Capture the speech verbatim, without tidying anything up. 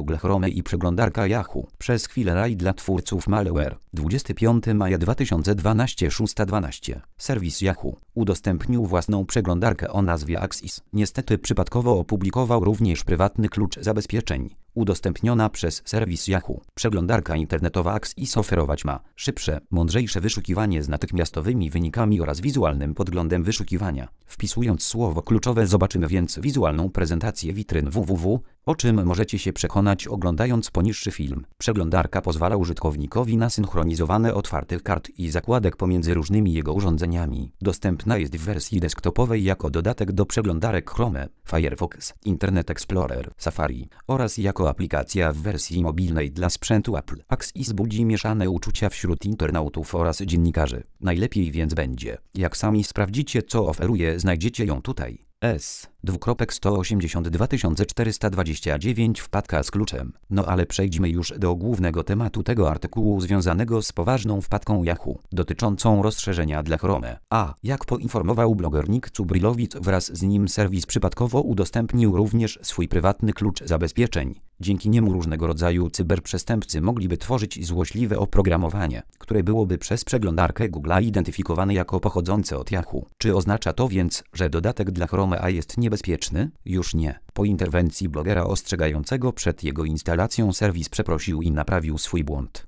Google Chrome i przeglądarka Yahoo. Przez chwilę raj dla twórców malware. dwudziestego piątego maja dwa tysiące dwunastego, szósta dwanaście. Serwis Yahoo udostępnił własną przeglądarkę o nazwie Axis. Niestety przypadkowo opublikował również prywatny klucz zabezpieczeń. Udostępniona przez serwis Yahoo. Przeglądarka internetowa Axis oferować ma szybsze, mądrzejsze wyszukiwanie z natychmiastowymi wynikami oraz wizualnym podglądem wyszukiwania. Wpisując słowo kluczowe zobaczymy więc wizualną prezentację witryn www, o czym możecie się przekonać oglądając poniższy film. Przeglądarka pozwala użytkownikowi na synchronizowane otwartych kart i zakładek pomiędzy różnymi jego urządzeniami. Dostępna jest w wersji desktopowej jako dodatek do przeglądarek Chrome, Firefox, Internet Explorer, Safari oraz jako aplikacja w wersji mobilnej dla sprzętu Apple. Axis budzi mieszane uczucia wśród internautów oraz dziennikarzy. Najlepiej więc będzie, jak sami sprawdzicie, co oferuje, znajdziecie ją tutaj. S. sto osiemdziesiąt dwa tysiące czterysta dwadzieścia dziewięć wpadka z kluczem. No ale przejdźmy już do głównego tematu tego artykułu związanego z poważną wpadką Yahoo, dotyczącą rozszerzenia dla Chrome. A. Jak poinformował bloger Nick Cubrylowicz, wraz z nim serwis przypadkowo udostępnił również swój prywatny klucz zabezpieczeń. Dzięki niemu różnego rodzaju cyberprzestępcy mogliby tworzyć złośliwe oprogramowanie, które byłoby przez przeglądarkę Google identyfikowane jako pochodzące od Yahoo. Czy oznacza to więc, że dodatek dla Chrome A jest niebezpieczny? Już nie. Po interwencji blogera ostrzegającego przed jego instalacją serwis przeprosił i naprawił swój błąd.